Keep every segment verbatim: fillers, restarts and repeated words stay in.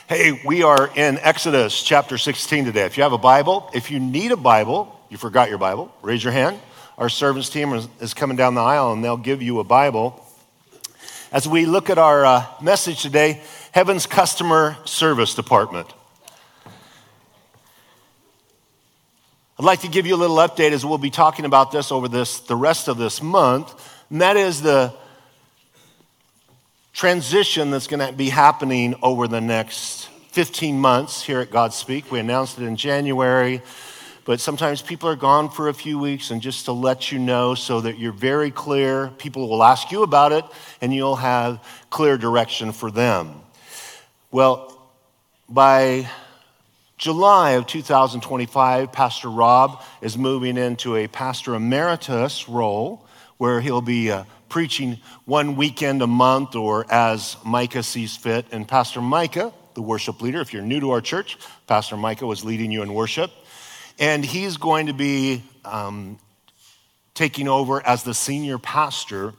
Hey, we are in Exodus chapter sixteen today. If you have a Bible, if you need a Bible, you forgot your Bible, raise your hand. Our servants team is, is coming down the aisle and they'll give you a Bible. As we look at our uh, message today, Heaven's Customer Service Department. I'd like to give you a little update as we'll be talking about this over this the rest of this month, and that is the transition that's going to be happening over the next fifteen months here at Godspeak. We announced it in January, but sometimes people are gone for a few weeks, and just to let you know so that you're very clear, people will ask you about it, and you'll have clear direction for them. Well, by July of two thousand twenty-five, Pastor Rob is moving into a pastor emeritus role where he'll be uh, preaching one weekend a month or as Micah sees fit. And Pastor Micah, the worship leader, if you're new to our church, Pastor Micah was leading you in worship. And he's going to be um, taking over as the senior pastor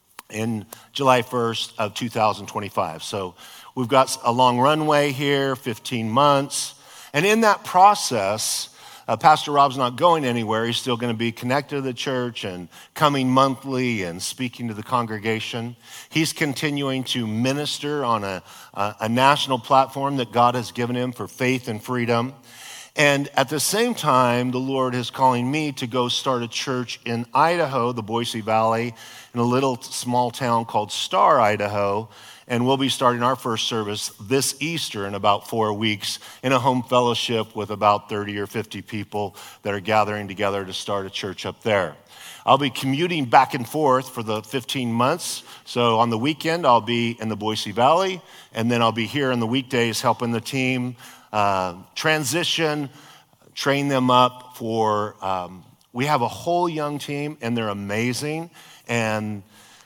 in July first of two thousand twenty-five. So we've got a long runway here, fifteen months. And in that process, Uh, Pastor Rob's not going anywhere. He's still going to be connected to the church and coming monthly and speaking to the congregation. He's continuing to minister on a, a, a national platform that God has given him for faith and freedom. And at the same time, the Lord is calling me to go start a church in Idaho, the Boise Valley, in a little small town called Star, Idaho. And we'll be starting our first service this Easter in about four weeks in a home fellowship with about thirty or fifty people that are gathering together to start a church up there. I'll be commuting back and forth for the fifteen months. So on the weekend, I'll be in the Boise Valley, and then I'll be here in the weekdays helping the team uh, transition, train them up for, um, we have a whole young team, and they're amazing. And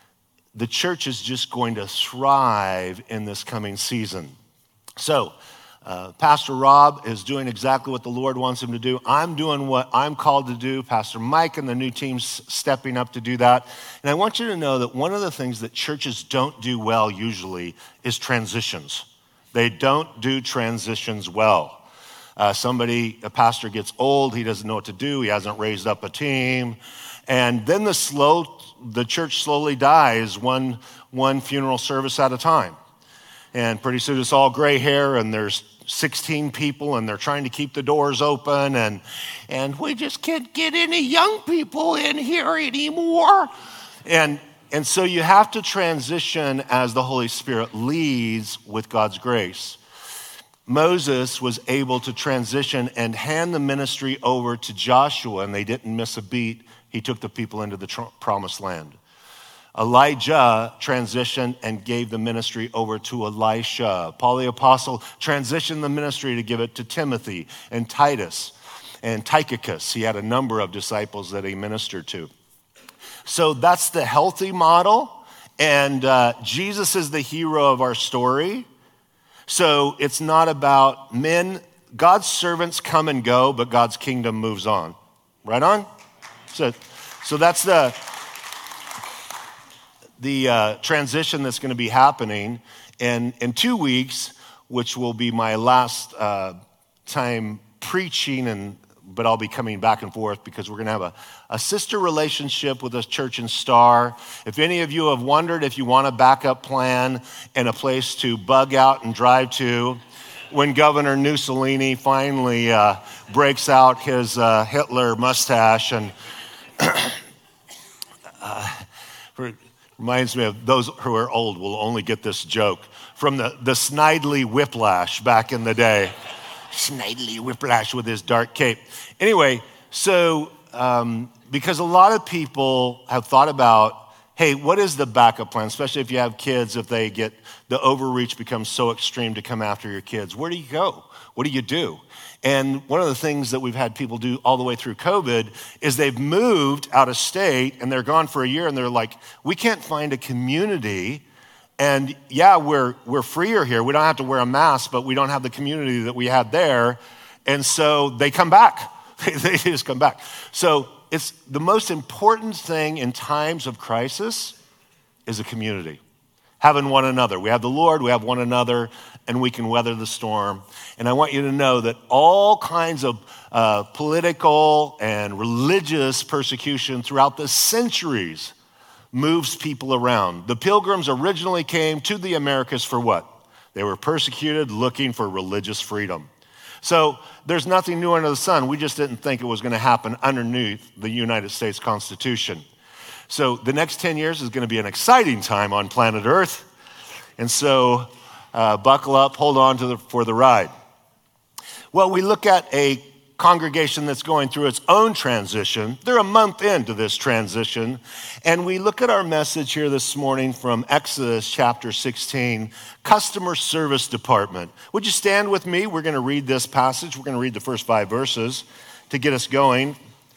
the church is just going to thrive in this coming season. So, uh, Pastor Rob is doing exactly what the Lord wants him to do. I'm doing what I'm called to do. Pastor Mike and the new team's stepping up to do that. And I want you to know that one of the things that churches don't do well usually is transitions. They don't do transitions well. Uh, somebody, a pastor gets old, he doesn't know what to do, he hasn't raised up a team, and then the slow the church slowly dies one, one funeral service at a time. And pretty soon it's all gray hair and there's sixteen people and they're trying to keep the doors open and, and we just can't get any young people in here anymore. And, and so you have to transition as the Holy Spirit leads with God's grace. Moses was able to transition and hand the ministry over to Joshua, and they didn't miss a beat. He took the people into the tr- promised land. Elijah transitioned and gave the ministry over to Elisha. Paul the Apostle transitioned the ministry to give it to Timothy and Titus and Tychicus. He had a number of disciples that he ministered to. So that's the healthy model, and uh, Jesus is the hero of our story. So it's not about men. God's servants come and go, but God's kingdom moves on. Right on? So, so that's the, the uh, transition that's going to be happening. And in two weeks, which will be my last uh, time preaching, and but I'll be coming back and forth because we're going to have a, a sister relationship with a church in Star. If any of you have wondered if you want a backup plan and a place to bug out and drive to, when Governor Mussolini finally uh, breaks out his uh, Hitler mustache and uh, reminds me of those who are old will only get this joke from the, the Snidely Whiplash back in the day. Snidely Whiplash with his dark cape. Anyway, so um, because a lot of people have thought about, hey, what is the backup plan? Especially if you have kids, if they get, the overreach becomes so extreme to come after your kids. Where do you go? What do you do? And one of the things that we've had people do all the way through COVID is they've moved out of state and they're gone for a year and they're like, we can't find a community. And yeah, we're we're freer here. We don't have to wear a mask, but we don't have the community that we had there. And so they come back. They just come back. So it's the most important thing in times of crisis is a community. Having one another. We have the Lord, we have one another, and we can weather the storm. And I want you to know that all kinds of uh, political and religious persecution throughout the centuries moves people around. The Pilgrims originally came to the Americas for what? They were persecuted, looking for religious freedom. So there's nothing new under the sun. We just didn't think it was going to happen underneath the United States Constitution. So the next ten years is going to be an exciting time on planet Earth. And so uh, buckle up, hold on to the, for the ride. Well, we look at a congregation that's going through its own transition. They're a month into this transition. And we look at our message here this morning from Exodus chapter sixteen, Customer Service Department. Would you stand with me? We're going to read this passage. We're going to read the first five verses to get us going.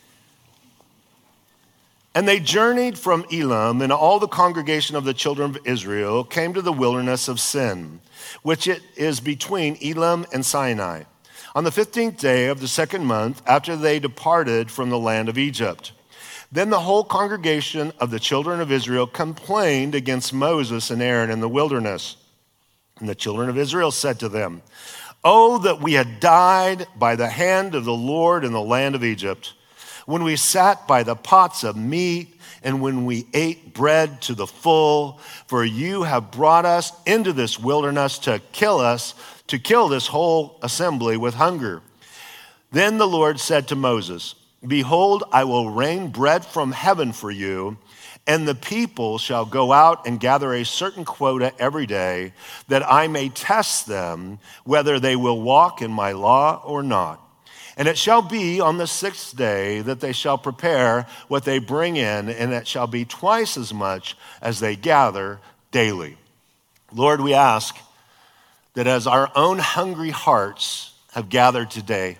And they journeyed from Elim, and all the congregation of the children of Israel came to the wilderness of Sin, which it is between Elim and Sinai, on the fifteenth day of the second month after they departed from the land of Egypt. Then the whole congregation of the children of Israel complained against Moses and Aaron in the wilderness. And the children of Israel said to them, "Oh, that we had died by the hand of the Lord in the land of Egypt, when we sat by the pots of meat and when we ate bread to the full, for you have brought us into this wilderness to kill us, to kill this whole assembly with hunger." Then the Lord said to Moses, "Behold, I will rain bread from heaven for you, and the people shall go out and gather a certain quota every day, that I may test them whether they will walk in my law or not. And it shall be on the sixth day that they shall prepare what they bring in, and it shall be twice as much as they gather daily." Lord, we ask that as our own hungry hearts have gathered today,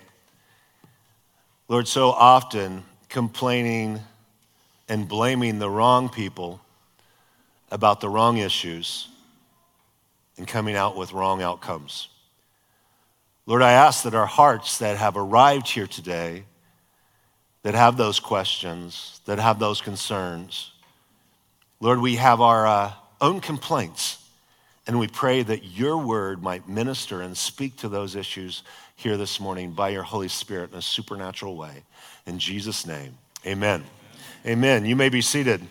Lord, so often complaining and blaming the wrong people about the wrong issues and coming out with wrong outcomes. Lord, I ask that our hearts that have arrived here today, that have those questions, that have those concerns, Lord, we have our uh, own complaints, and we pray that your word might minister and speak to those issues here this morning by your Holy Spirit in a supernatural way. In Jesus' name, amen. Amen. You may be seated.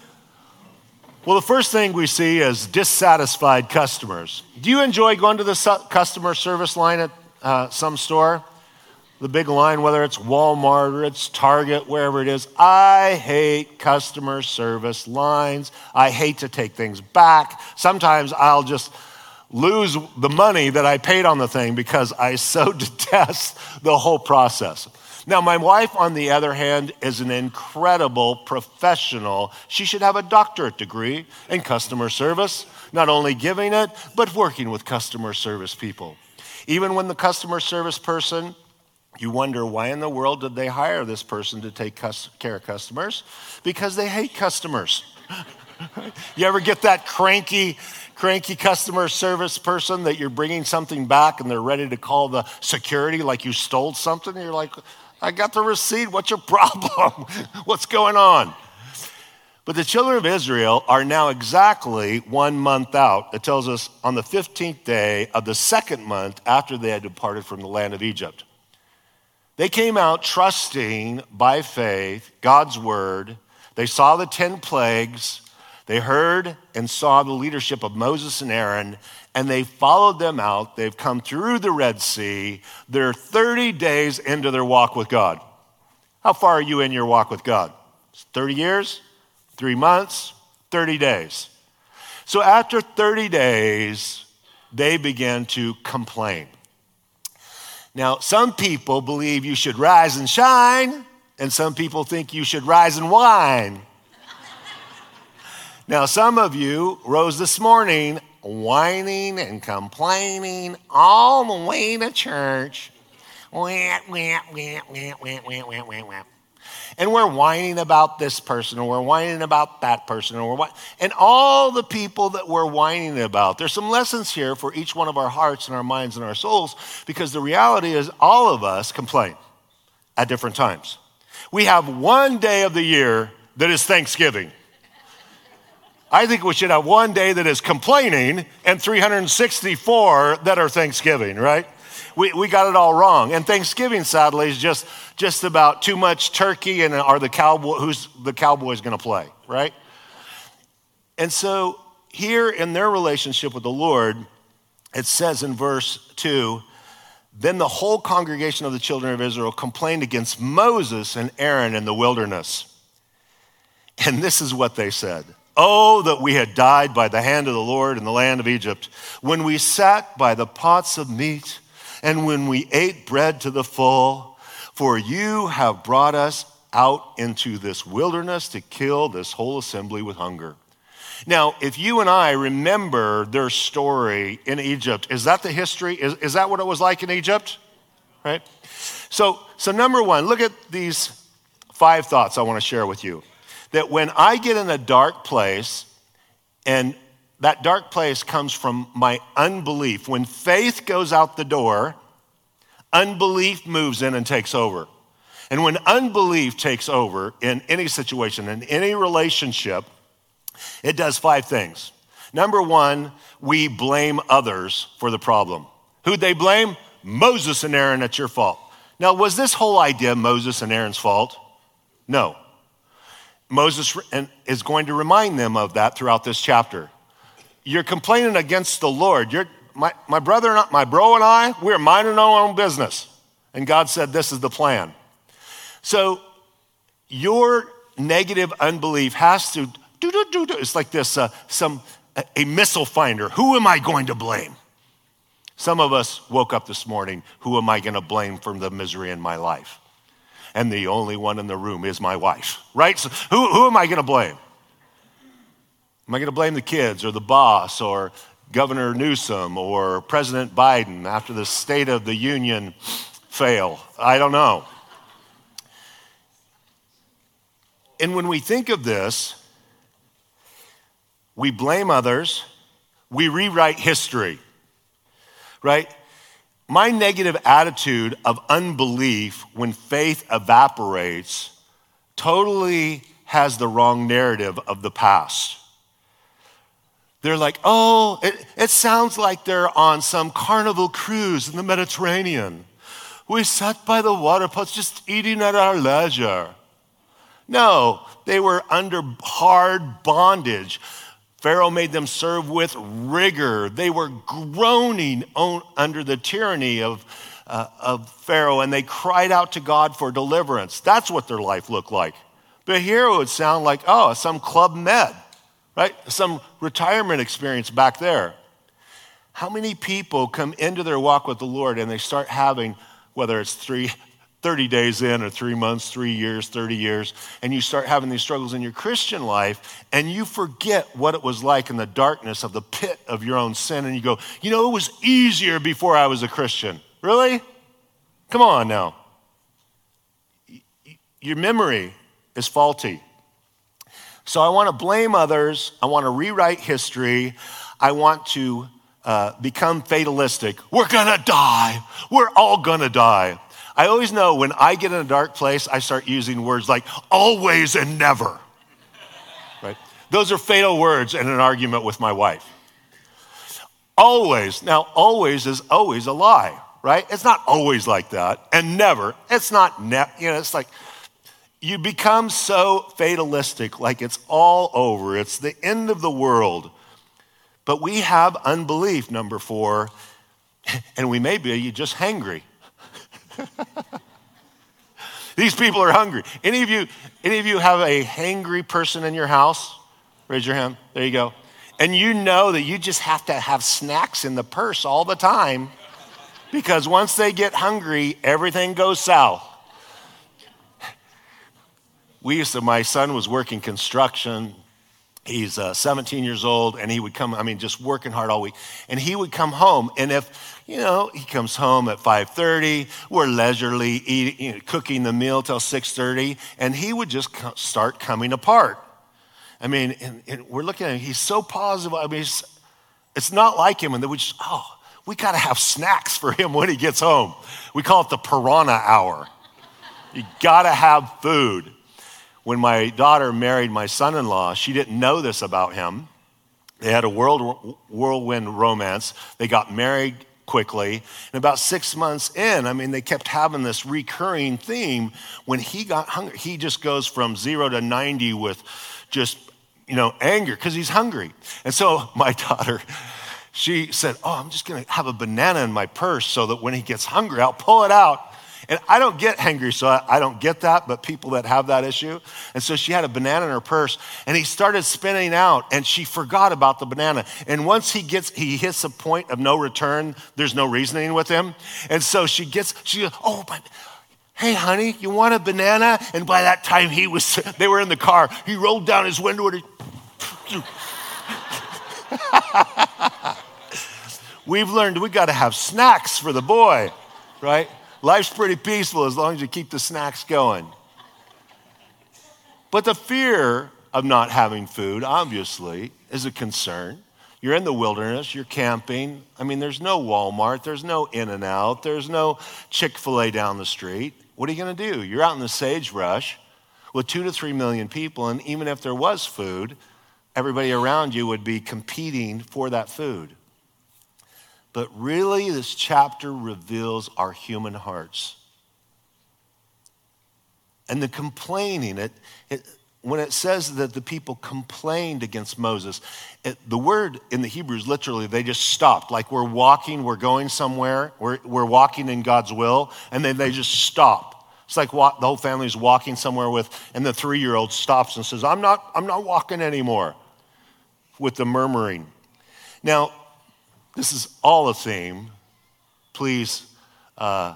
Well, the first thing we see is dissatisfied customers. Do you enjoy going to the customer service line at uh, some store? The big line, whether it's Walmart or it's Target, wherever it is. I hate customer service lines. I hate to take things back. Sometimes I'll just lose the money that I paid on the thing because I so detest the whole process. Now, my wife, on the other hand, is an incredible professional. She should have a doctorate degree in customer service, not only giving it, but working with customer service people. Even when the customer service person, you wonder, why in the world did they hire this person to take care of customers? Because they hate customers. You ever get that cranky, cranky customer service person that you're bringing something back and they're ready to call the security like you stole something? And you're like, I got the receipt. What's your problem? What's going on? But the children of Israel are now exactly one month out. It tells us on the fifteenth day of the second month after they had departed from the land of Egypt. They came out trusting by faith God's word. They saw the ten plagues. They heard and saw the leadership of Moses and Aaron, and they followed them out. They've come through the Red Sea. They're thirty days into their walk with God. How far are you in your walk with God? thirty years? Three months? thirty days. So after thirty days, they began to complain. Now, some people believe you should rise and shine, and some people think you should rise and whine. Now, some of you rose this morning whining and complaining all the way to church. And we're whining about this person, and we're whining about that person, and we're whining, and all the people that we're whining about. There's some lessons here for each one of our hearts and our minds and our souls, because the reality is all of us complain at different times. We have one day of the year that is Thanksgiving. I think we should have one day that is complaining and three hundred sixty-four that are Thanksgiving, right? We we got it all wrong. And Thanksgiving, sadly, is just, just about too much turkey and are the cowboy, who's the Cowboys going to play, right? And so here in their relationship with the Lord, it says in verse two, then the whole congregation of the children of Israel complained against Moses and Aaron in the wilderness. And this is what they said. Oh, that we had died by the hand of the Lord in the land of Egypt, when we sat by the pots of meat and when we ate bread to the full, for you have brought us out into this wilderness to kill this whole assembly with hunger. Now, if you and I remember their story in Egypt, is that the history? Is, is that what it was like in Egypt? Right? So, so number one, look at these five thoughts I want to share with you. That when I get in a dark place, and that dark place comes from my unbelief, when faith goes out the door, unbelief moves in and takes over. And when unbelief takes over in any situation, in any relationship, it does five things. Number one, we blame others for the problem. Who'd they blame? Moses and Aaron, it's your fault. Now, was this whole idea Moses and Aaron's fault? No. Moses is going to remind them of that throughout this chapter. You're complaining against the Lord. You're, my, my brother, and my bro and I, we're minding our own business. And God said, this is the plan. So your negative unbelief has to, do, do, do, do. It's like this, uh, some a, a missile finder. Who am I going to blame? Some of us woke up this morning, who am I going to blame for the misery in my life? And the only one in the room is my wife, right? So who, who am I going to blame? Am I going to blame the kids or the boss or Governor Newsom or President Biden after the State of the Union fail? I don't know. And when we think of this, we blame others, we rewrite history, right? My negative attitude of unbelief when faith evaporates totally has the wrong narrative of the past. They're like, oh, it, it sounds like they're on some carnival cruise in the Mediterranean. We sat by the water pots just eating at our leisure. No, they were under hard bondage. Pharaoh made them serve with rigor. They were groaning on, under the tyranny of, uh, of Pharaoh, and they cried out to God for deliverance. That's what their life looked like. But here it would sound like, oh, some Club Med, right? Some retirement experience back there. How many people come into their walk with the Lord and they start having, whether it's three, thirty days in or three months, three years, thirty years, and you start having these struggles in your Christian life and you forget what it was like in the darkness of the pit of your own sin and you go, you know, it was easier before I was a Christian. Really? Come on now. Your memory is faulty. So I want to blame others. I want to rewrite history. I want to uh, become fatalistic. We're going to die. We're all going to die. I always know when I get in a dark place, I start using words like always and never, right? Those are fatal words in an argument with my wife. Always. Now, always is always a lie, right? It's not always like that. And never. It's not, ne- you know, it's like you become so fatalistic, like it's all over. It's the end of the world. But we have unbelief, number four, and we may be just hangry. These people are hungry. Any of you, any of you have a hangry person in your house? Raise your hand. There you go. And you know that you just have to have snacks in the purse all the time because once they get hungry, everything goes south. We used to, my son was working construction. He's uh, seventeen years old, and he would come, I mean, just working hard all week. And he would come home, and if, you know, he comes home at five thirty, we're leisurely eating, you know, cooking the meal till six thirty, and he would just co- start coming apart. I mean, and, and we're looking at him, he's so positive. I mean, it's, it's not like him, and then we just, oh, we got to have snacks for him when he gets home. We call it the piranha hour. You got to have food. when my daughter married my son-in-law, she didn't know this about him. They had a whirl, whirlwind romance. They got married quickly. And about six months in, I mean, they kept having this recurring theme. When he got hungry, he just goes from zero to ninety with just, you know, anger because he's hungry. And so my daughter, she said, oh, I'm just going to have a banana in my purse so that when he gets hungry, I'll pull it out. And I don't get hangry, so I, I don't get that, but people that have that issue. And so she had a banana in her purse, and he started spinning out, and she forgot about the banana. And once he gets, he hits a point of no return, there's no reasoning with him. And so she gets, she goes, oh, but hey, honey, you want a banana? And by that time, he was, they were in the car. He rolled down his window and he, we've learned we got to have snacks for the boy, right? Life's pretty peaceful as long as you keep the snacks going. But the fear of not having food, obviously, is a concern. You're in the wilderness, you're camping. I mean, there's no Walmart, there's no In-N-Out, there's no Chick-fil-A down the street. What are you gonna do? You're out in the sagebrush with two to three million people, and even if there was food, everybody around you would be competing for that food. But really, this chapter reveals our human hearts. And the complaining, it, it, when it says that the people complained against Moses, it, the word in the Hebrew is literally, they just stopped. Like we're walking, we're going somewhere, we're, we're walking in God's will, and then they just stop. It's like walk, the whole family is walking somewhere with, and the three-year-old stops and says, I'm not, I'm not walking anymore, with the murmuring. Now, this is all a theme. Please uh,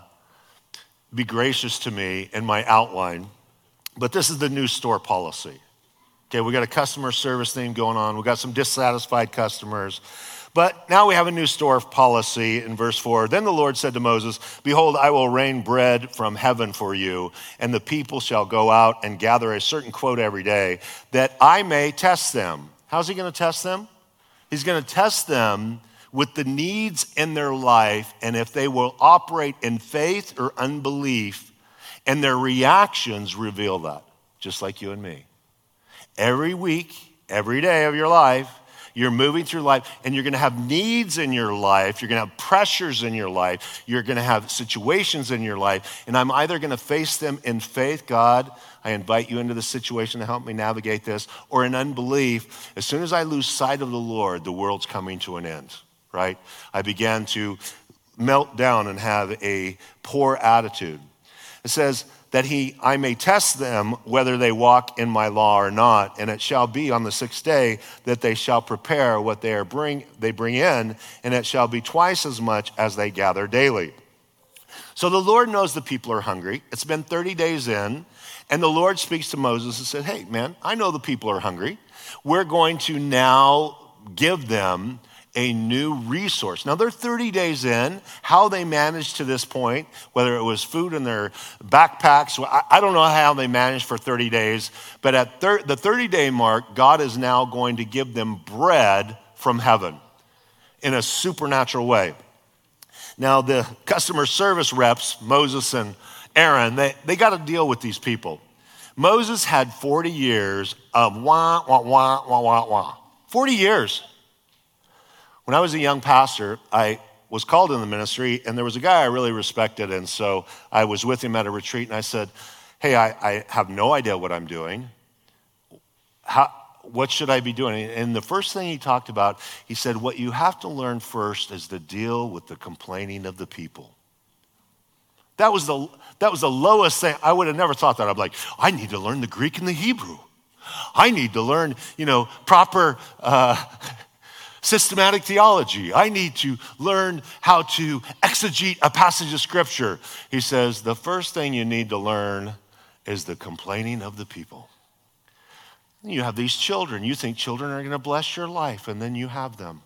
be gracious to me in my outline. But this is the new store policy. Okay, we got a customer service theme going on. We got some dissatisfied customers. But now we have a new store policy in verse four. Then the Lord said to Moses, behold, I will rain bread from heaven for you, and the people shall go out and gather a certain quota every day, that I may test them. How's he going to test them? He's going to test them with the needs in their life, and if they will operate in faith or unbelief, and their reactions reveal that, just like you and me. Every week, every day of your life, you're moving through life, and you're gonna have needs in your life, you're gonna have pressures in your life, you're gonna have situations in your life, and I'm either gonna face them in faith, God, I invite you into the situation to help me navigate this, or in unbelief. As soon as I lose sight of the Lord, the world's coming to an end. Right? I began to melt down and have a poor attitude. It says that he, I may test them whether they walk in my law or not, and it shall be on the sixth day that they shall prepare what they are bring they bring in, and it shall be twice as much as they gather daily. So the Lord knows the people are hungry. It's been thirty days in, and the Lord speaks to Moses and said, hey, man, I know the people are hungry. We're going to now give them a new resource. Now they're thirty days in. How they managed to this point, whether it was food in their backpacks, I don't know how they managed for thirty days, but at thir- the thirty day mark, God is now going to give them bread from heaven in a supernatural way. Now the customer service reps, Moses and Aaron, they, they got to deal with these people. Moses had forty years of wah, wah, wah, wah, wah, wah. forty years. When I was a young pastor, I was called in the ministry, and there was a guy I really respected, and so I was with him at a retreat, and I said, hey, I, I have no idea what I'm doing. How, what should I be doing? And the first thing he talked about, he said, what you have to learn first is to deal with the complaining of the people. That was the, that was the lowest thing. I would have never thought that. I'm like, I need to learn the Greek and the Hebrew. I need to learn, you know, proper uh, systematic theology. I need to learn how to exegete a passage of scripture. He says, the first thing you need to learn is the complaining of the people. You have these children. You think children are going to bless your life, and then you have them.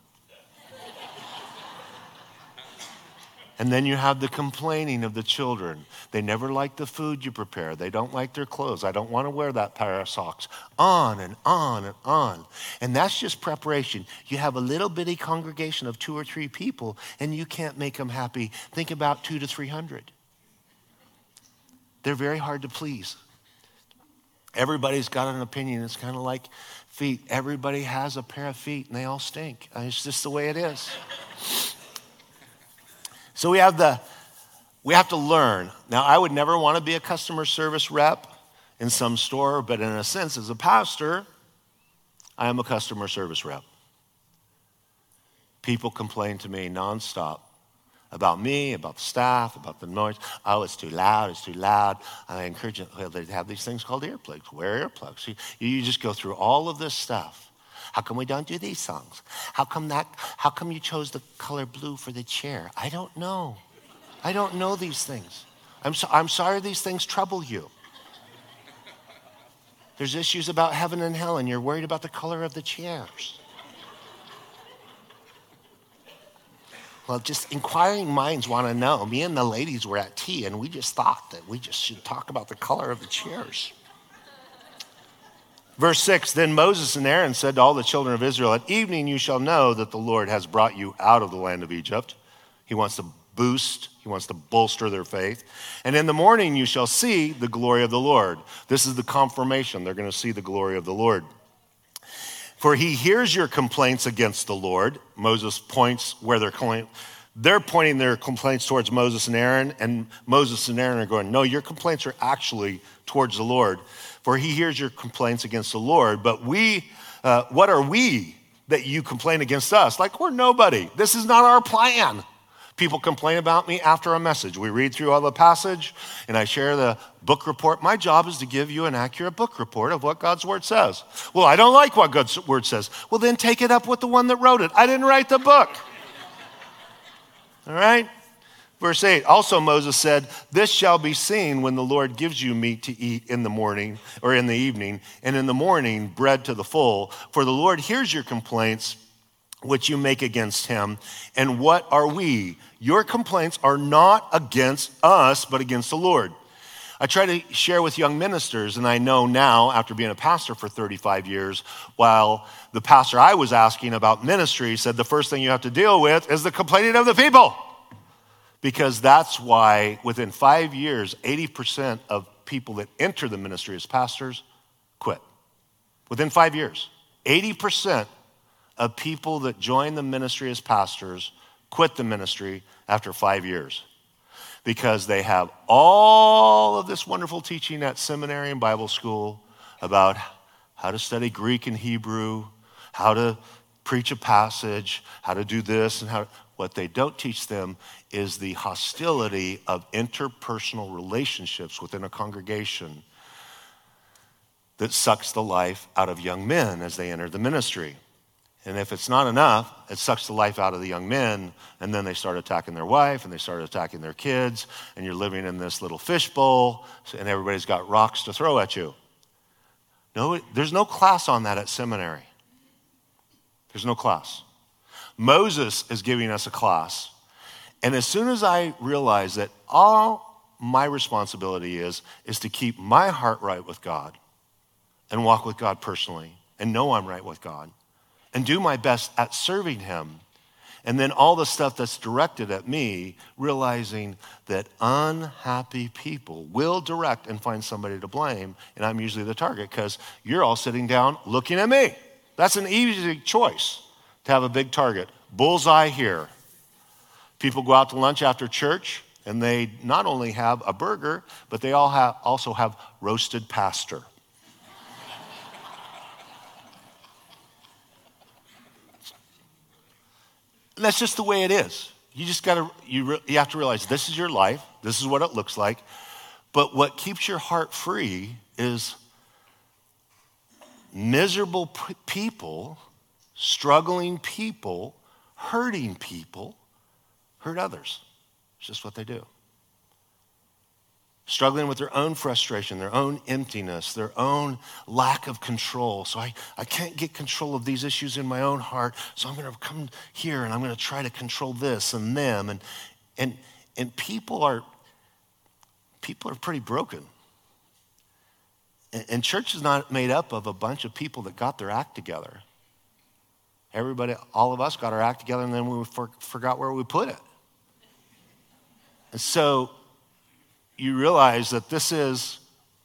And then you have the complaining of the children. They never like the food you prepare. They don't like their clothes. I don't want to wear that pair of socks. On and on and on. And that's just preparation. You have a little bitty congregation of two or three people, and you can't make them happy. Think about two to three hundred. They're very hard to please. Everybody's got an opinion. It's kind of like feet. Everybody has a pair of feet and they all stink. It's just the way it is. So we have the, we have to learn. Now, I would never want to be a customer service rep in some store, but in a sense, as a pastor, I am a customer service rep. People complain to me nonstop about me, about the staff, about the noise. Oh, it's too loud, it's too loud. I encourage them, well, they have these things called earplugs. Wear earplugs. You, you just go through all of this stuff. How come we don't do these songs? How come that? How come you chose the color blue for the chair? I don't know. I don't know these things. I'm, so, I'm sorry these things trouble you. There's issues about heaven and hell, and you're worried about the color of the chairs. Well, just inquiring minds want to know. Me and the ladies were at tea, and we just thought that we just should talk about the color of the chairs. Verse six, then Moses and Aaron said to all the children of Israel, at evening you shall know that the Lord has brought you out of the land of Egypt. He wants to boost, he wants to bolster their faith. And in the morning you shall see the glory of the Lord. This is the confirmation. They're going to see the glory of the Lord. For he hears your complaints against the Lord. Moses points where they're complaints. They're pointing their complaints towards Moses and Aaron, and Moses and Aaron are going, no, your complaints are actually towards the Lord. For he hears your complaints against the Lord. But we, uh, what are we that you complain against us? Like we're nobody. This is not our plan. People complain about me after a message. We read through all the passage, and I share the book report. My job is to give you an accurate book report of what God's word says. Well, I don't like what God's word says. Well, then take it up with the one that wrote it. I didn't write the book. All right? Verse eight, also Moses said, this shall be seen when the Lord gives you meat to eat in the morning or in the evening, and in the morning bread to the full. For the Lord hears your complaints which you make against him. And what are we? Your complaints are not against us, but against the Lord. I try to share with young ministers, and I know now, after being a pastor for thirty-five years, while the pastor I was asking about ministry said the first thing you have to deal with is the complaining of the people. Because that's why within five years, eighty percent of people that enter the ministry as pastors quit. Within five years, eighty percent of people that join the ministry as pastors quit the ministry after five years because they have all of this wonderful teaching at seminary and Bible school about how to study Greek and Hebrew, how to preach a passage, how to do this, and how. What they don't teach them is the hostility of interpersonal relationships within a congregation that sucks the life out of young men as they enter the ministry. And if it's not enough, it sucks the life out of the young men, and then they start attacking their wife, and they start attacking their kids, and you're living in this little fishbowl, and everybody's got rocks to throw at you. No, there's no class on that at seminary. There's no class. Moses is giving us a class, and as soon as I realize that all my responsibility is, is to keep my heart right with God and walk with God personally and know I'm right with God, and do my best at serving him. And then all the stuff that's directed at me, realizing that unhappy people will direct and find somebody to blame, and I'm usually the target because you're all sitting down looking at me. That's an easy choice to have a big target. Bullseye here. People go out to lunch after church, and they not only have a burger, but they all have, also have roasted pastor. And that's just the way it is. You just got to, you, re, you have to realize this is your life. This is what it looks like. But what keeps your heart free is miserable p- people, struggling people, hurting people, hurt others. It's just what they do. Struggling with their own frustration, their own emptiness, their own lack of control. So I, I can't get control of these issues in my own heart, so I'm going to come here and I'm going to try to control this and them. And, and, and people are, people are pretty broken. And, and church is not made up of a bunch of people that got their act together. Everybody, all of us got our act together, and then we for, forgot where we put it. And so you realize that this is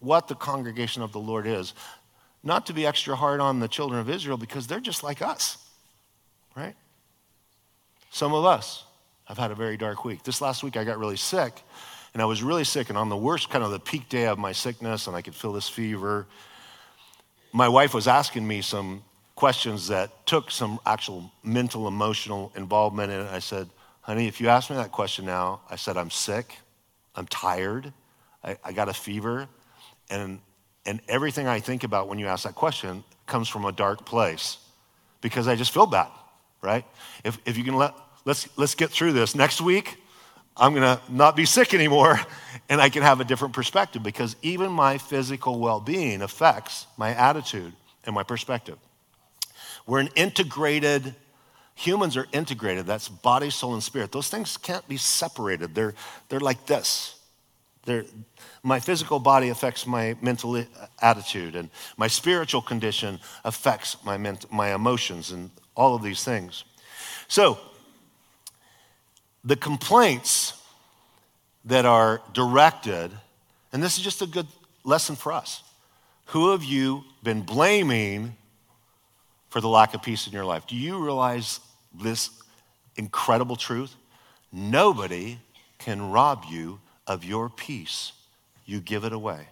what the congregation of the Lord is, not to be extra hard on the children of Israel because they're just like us, right? Some of us have had a very dark week. This last week I got really sick, and I was really sick, and on the worst, kind of the peak day of my sickness, and I could feel this fever, my wife was asking me some questions that took some actual mental, emotional involvement in it. I said, honey, if you ask me that question now, I said, I'm sick, I'm tired, I, I got a fever, and and everything I think about when you ask that question comes from a dark place because I just feel bad, right? If if you can let, let's let's get through this. Next week, I'm gonna not be sick anymore, and I can have a different perspective because even my physical well-being affects my attitude and my perspective. We're an integrated, humans are integrated. That's body, soul, and spirit. Those things can't be separated. They're, they're like this. They're, my physical body affects my mental attitude, and my spiritual condition affects my, ment- my emotions and all of these things. So, the complaints that are directed, and this is just a good lesson for us. Who have you been blaming for the lack of peace in your life? Do you realize this incredible truth? Nobody can rob you of your peace. You give it away.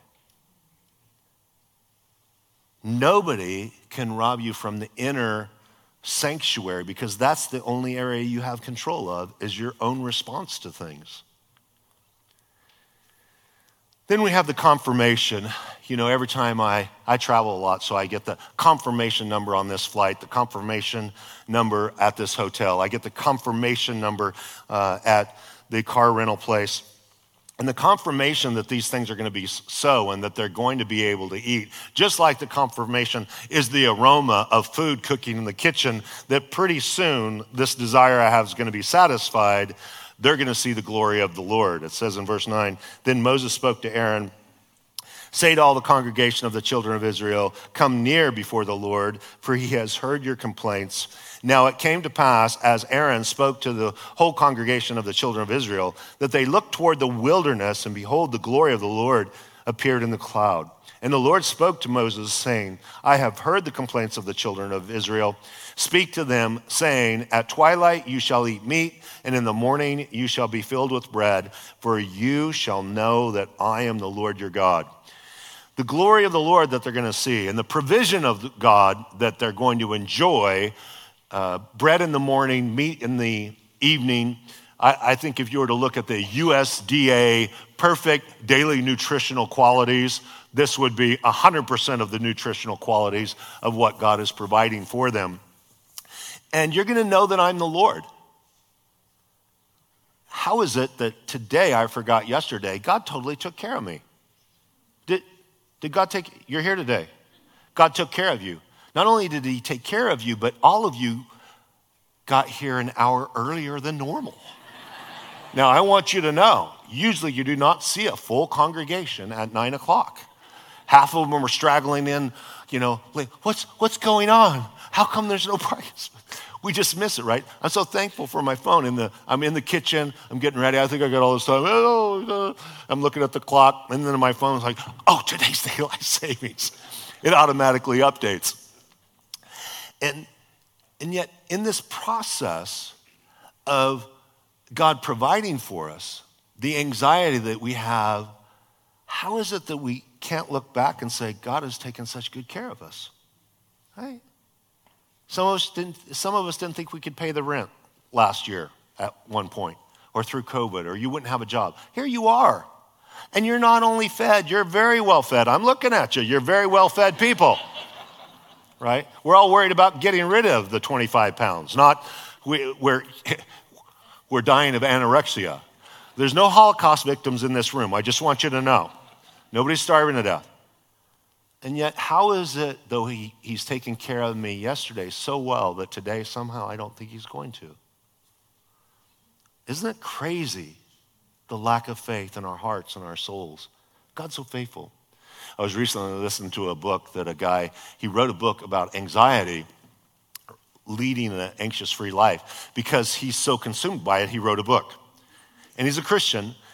Nobody can rob you from the inner sanctuary because that's the only area you have control of is your own response to things. Then we have the confirmation. You know, every time I, I travel a lot, so I get the confirmation number on this flight, the confirmation number at this hotel. I get the confirmation number uh, at the car rental place. And the confirmation that these things are going to be so and that they're going to be able to eat, just like the confirmation is the aroma of food cooking in the kitchen, that pretty soon this desire I have is going to be satisfied. They're going to see the glory of the Lord. It says in verse nine, then Moses spoke to Aaron, say to all the congregation of the children of Israel, come near before the Lord, for he has heard your complaints. Now it came to pass, as Aaron spoke to the whole congregation of the children of Israel, that they looked toward the wilderness, and behold, the glory of the Lord appeared in the cloud. And the Lord spoke to Moses, saying, I have heard the complaints of the children of Israel. Speak to them, saying, at twilight you shall eat meat, and in the morning you shall be filled with bread, for you shall know that I am the Lord your God. The glory of the Lord that they're going to see, and the provision of God that they're going to enjoy, uh, bread in the morning, meat in the evening. I, I think if you were to look at the U S D A perfect daily nutritional qualities, this would be one hundred percent of the nutritional qualities of what God is providing for them. And you're going to know that I'm the Lord. How is it that today, I forgot yesterday, God totally took care of me? Did, did God take, you're here today. God took care of you. Not only did he take care of you, but all of you got here an hour earlier than normal. Now, I want you to know, usually you do not see a full congregation at nine o'clock. Half of them are straggling in, you know, like, what's what's going on? How come there's no price? We just miss it, right? I'm so thankful for my phone. In the, I'm in the kitchen. I'm getting ready. I think I got all this time. Oh, I'm looking at the clock, and then my phone's like, oh, today's daylight savings. It automatically updates. And, and yet, in this process of God providing for us, the anxiety that we have, how is it that we can't look back and say, God has taken such good care of us? Right? Some of us didn't, some of us didn't think we could pay the rent last year at one point, or through COVID, or you wouldn't have a job. Here you are. And you're not only fed, you're very well fed. I'm looking at you. You're very well fed people. Right? We're all worried about getting rid of the twenty-five pounds, not we, we're, we're dying of anorexia. There's no Holocaust victims in this room. I just want you to know. Nobody's starving to death. And yet, how is it, though he, he's taken care of me yesterday so well, that today somehow I don't think he's going to? Isn't it crazy, the lack of faith in our hearts and our souls? God's so faithful. I was recently listening to a book that a guy, he wrote a book about anxiety, leading an anxious-free life. Because he's so consumed by it, he wrote a book. And he's a Christian,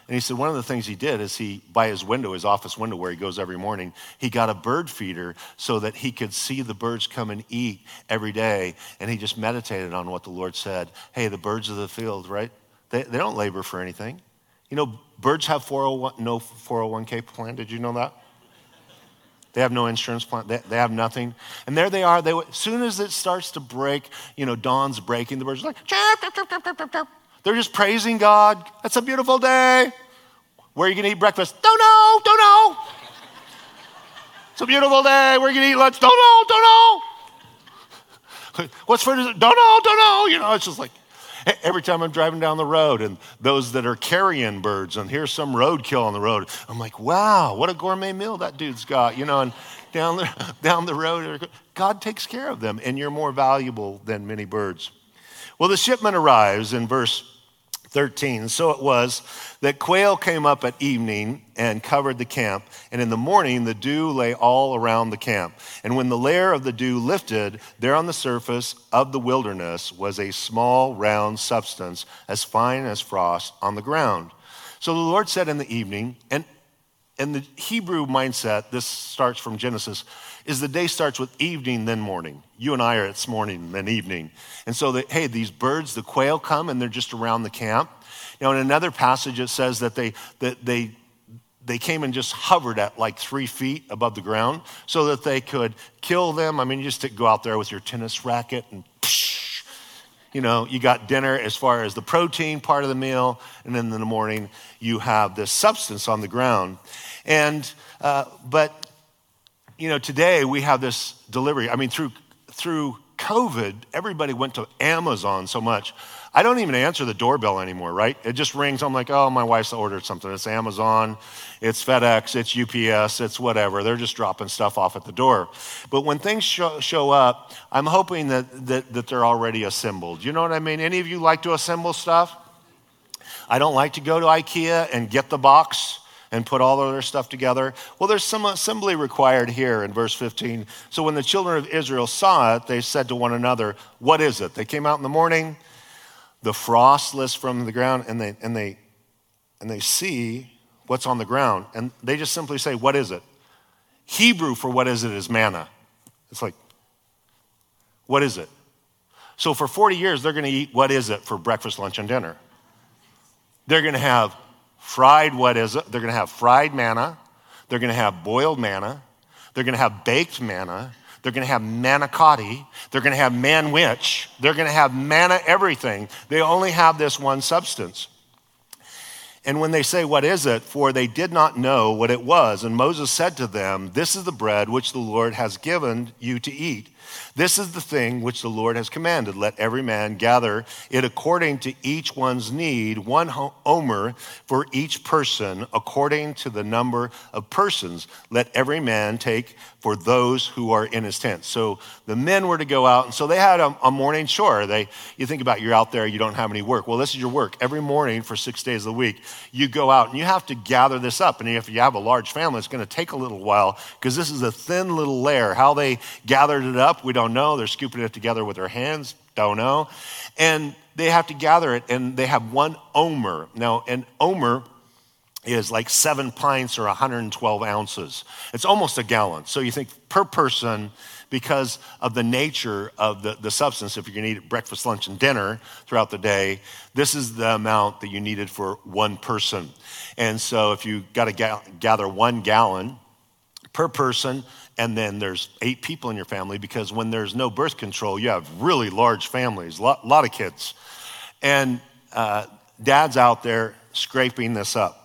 And he said one of the things he did is he, by his window, his office window where he goes every morning, he got a bird feeder so that he could see the birds come and eat every day. And he just meditated on what the Lord said. Hey, the birds of the field, right? They, they don't labor for anything. You know, birds have four oh one, no four oh one k plan. Did you know that? They have no insurance plan. They, they have nothing. And there they are. They, as soon as it starts to break, you know, dawn's breaking, the birds are like, chirp, chirp, chirp, chirp, chirp, chirp. They're just praising God. It's a beautiful day. Where are you going to eat breakfast? Don't know, don't know. It's a beautiful day. Where are you going to eat lunch? Don't know, don't know. What's for dessert? Don't know, don't know. You know, it's just like every time I'm driving down the road and those that are carrion birds and here's some roadkill on the road, I'm like, wow, what a gourmet meal that dude's got. You know, and down the, down the road, God takes care of them and you're more valuable than many birds. Well, the shipment arrives in verse thirteen. So it was that quail came up at evening and covered the camp. And in the morning, the dew lay all around the camp. And when the layer of the dew lifted, there on the surface of the wilderness was a small round substance as fine as frost on the ground. So the Lord said in the evening, and in the Hebrew mindset, this starts from Genesis, is the day starts with evening, then morning. You and I are, it's morning, then evening. And so, that, hey, these birds, the quail come and they're just around the camp. Now, in another passage, it says that they that they they came and just hovered at like three feet above the ground so that they could kill them. I mean, you just go out there with your tennis racket and psh, you know, you got dinner as far as the protein part of the meal. And then in the morning, you have this substance on the ground. And, uh, but, you know, today we have this delivery. I mean, through through COVID, everybody went to Amazon so much. I don't even answer the doorbell anymore, right? It just rings. I'm like, oh, my wife's ordered something. It's Amazon, it's FedEx, it's U P S, it's whatever. They're just dropping stuff off at the door. But when things show, show up, I'm hoping that, that that they're already assembled. You know what I mean? Any of you like to assemble stuff? I don't like to go to IKEA and get the box and put all of their stuff together. Well, there's some assembly required here in verse fifteen. So when the children of Israel saw it, they said to one another, what is it? They came out in the morning, the frost lifts from the ground, and they and they and they see what's on the ground, and they just simply say, what is it? Hebrew for what is it is manna. It's like, what is it? So for forty years, they're going to eat what is it for breakfast, lunch, and dinner. They're going to have fried, what is it? They're going to have fried manna. They're going to have boiled manna. They're going to have baked manna. They're going to have manicotti. They're going to have manwich. They're going to have manna everything. They only have this one substance. And when they say, what is it? For they did not know what it was. And Moses said to them, this is the bread which the Lord has given you to eat. This is the thing which the Lord has commanded. Let every man gather it according to each one's need, one omer for each person, according to the number of persons. Let every man take for those who are in his tent. So the men were to go out, and so they had a, a morning chore. They, you think about you're out there, you don't have any work. Well, this is your work. Every morning for six days of the week, you go out and you have to gather this up. And if you have a large family, it's going to take a little while because this is a thin little layer. How they gathered it up, we don't know. They're scooping it together with their hands, don't know. And they have to gather it, and they have one omer. Now, an omer is like seven pints or one hundred twelve ounces. It's almost a gallon. So you think per person, because of the nature of the, the substance, if you're going to eat it breakfast, lunch, and dinner throughout the day, this is the amount that you needed for one person. And so if you got to ga- gather one gallon per person, and then there's eight people in your family, because when there's no birth control, you have really large families, a lot, lot of kids. And uh, dad's out there scraping this up.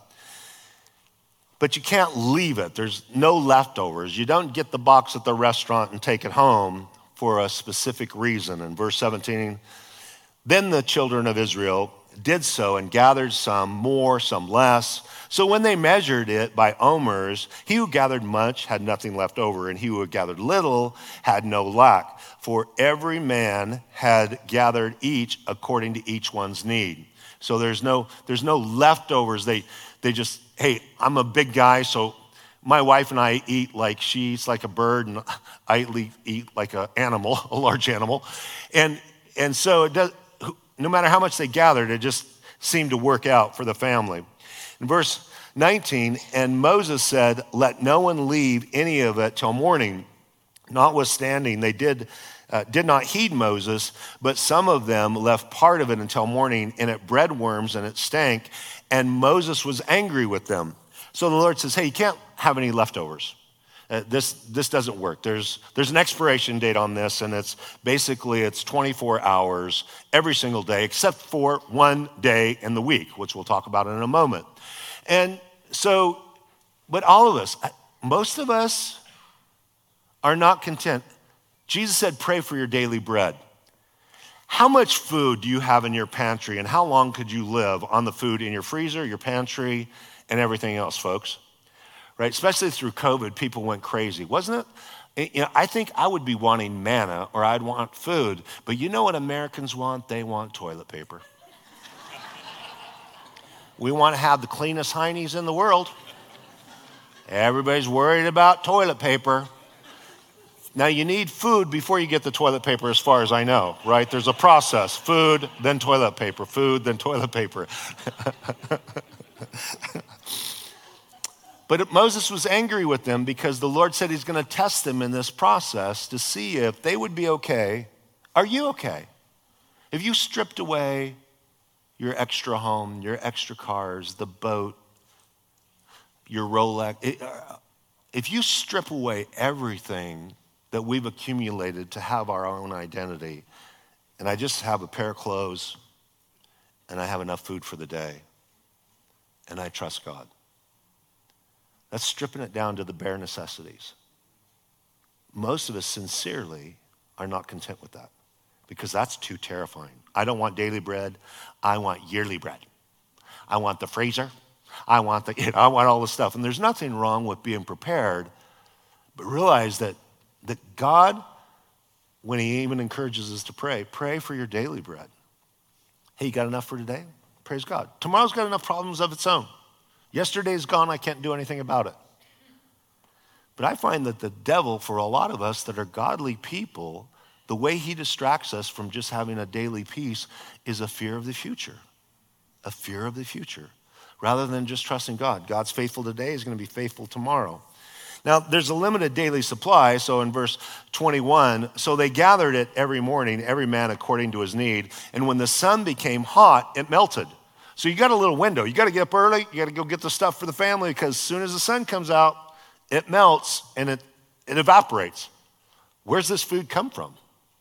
But you can't leave it. There's no leftovers. You don't get the box at the restaurant and take it home for a specific reason. In verse seventeen, then the children of Israel did so and gathered some more, some less. So when they measured it by omers, he who gathered much had nothing left over, and he who had gathered little had no lack. For every man had gathered each according to each one's need. So there's no there's no leftovers. They they just, hey, I'm a big guy, so my wife and I eat like she eats like a bird, and I eat like an animal, a large animal. And and so it does, no matter how much they gathered, it just seemed to work out for the family. And In verse nineteen, and Moses said, let no one leave any of it till morning. Notwithstanding, they did, uh, did not heed Moses, but some of them left part of it until morning, and it bred worms and it stank, and Moses was angry with them. So the Lord says, hey, you can't have any leftovers. Uh, this this doesn't work. There's there's an expiration date on this, and it's basically it's twenty-four hours every single day, except for one day in the week, which we'll talk about in a moment. And so, but all of us, most of us are not content. Jesus said, pray for your daily bread. How much food do you have in your pantry, and how long could you live on the food in your freezer, your pantry, and everything else, folks? Right? Especially through COVID, people went crazy, wasn't it? You know, I think I would be wanting manna or I'd want food, but you know what Americans want? They want toilet paper. We want to have the cleanest heinies in the world. Everybody's worried about toilet paper. Now, you need food before you get the toilet paper, as far as I know, right? There's a process. Food, then toilet paper. Food, then toilet paper. But Moses was angry with them because the Lord said he's going to test them in this process to see if they would be okay. Are you okay? If you stripped away your extra home, your extra cars, the boat, your Rolex, it, uh, if you strip away everything that we've accumulated to have our own identity, and I just have a pair of clothes and I have enough food for the day, and I trust God. That's stripping it down to the bare necessities. Most of us sincerely are not content with that because that's too terrifying. I don't want daily bread. I want yearly bread. I want the freezer. I want the, you know, I want all this stuff. And there's nothing wrong with being prepared, but realize that, that God, when he even encourages us to pray, pray for your daily bread. Hey, you got enough for today? Praise God. Tomorrow's got enough problems of its own. Yesterday's gone, I can't do anything about it. But I find that the devil, for a lot of us that are godly people, the way he distracts us from just having a daily peace is a fear of the future. A fear of the future. Rather than just trusting God. God's faithful today, is going to be faithful tomorrow. Now, there's a limited daily supply, so in verse twenty-one, so they gathered it every morning, every man according to his need, and when the sun became hot, it melted. So you got a little window. You got to get up early. You got to go get the stuff for the family because as soon as the sun comes out, it melts and it, it evaporates. Where's this food come from?